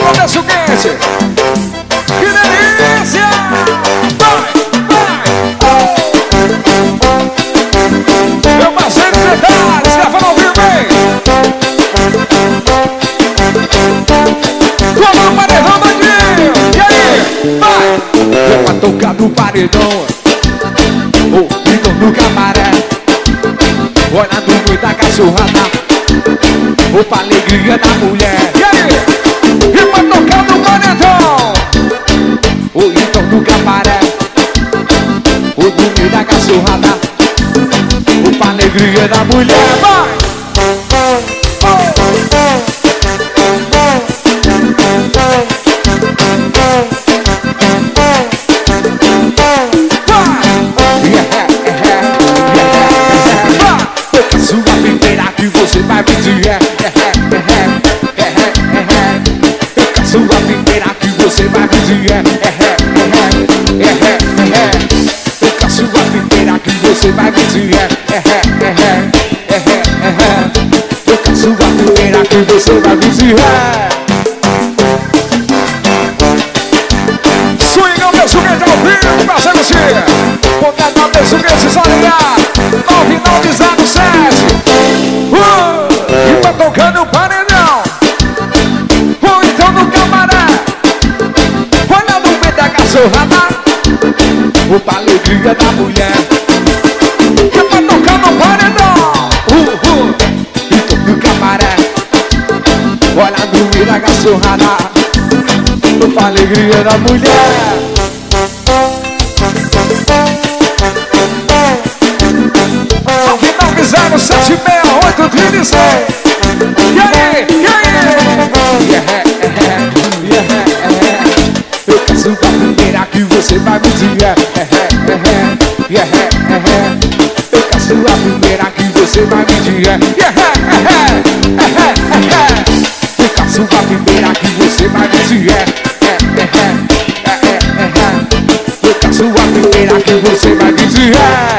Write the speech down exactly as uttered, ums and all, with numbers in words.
começo quente. Que delícia! Vai, vai! Meu parceiro detalhes, gravando ao vivo, hein? Toma o paredão, bandinho! E aí? Vai! Eu pra tocar no paredão, o Vitor no camaré, olhando muita cachorrada, ou pra alegria da mulher. E aí? E pra tocar no paredão, o Vitor no camaré, o dormir da cachorrada, ou pra alegria da mulher. Vai! Sua primeira que você vai pedir é, é, é, é, é, é, é. Sua primeira que você vai pedir é, é, é, é, é. Sua primeira que você vai pedir é, é, é, é, é. Sua primeira que você vai pedir é. Swing ao meu suquete ao vivo, prazer você. Ponta ao meu suquete, só ligar. nove nove zero sete. Uh, e tá tocando o paredão. Ou então no camaré, olha no meio da cachorrada, ou pra alegria da mulher. E tá tocando o paredão. Uh, uh, e tô no camaré, olha no meio da cachorrada, ou pra alegria da mulher. zero sete seis oito três seis. E aí? E aí? Yeah, yeah, yeah. Eu caço a primeira que você vai me dizer. Yeah, yeah, yeah. Eu caço a primeira que você vai me dizer. Yeah, yeah, yeah. Eu caço a primeira que você vai me dizer. Yeah, yeah, yeah. Eu caço a primeira que você vai me dizer.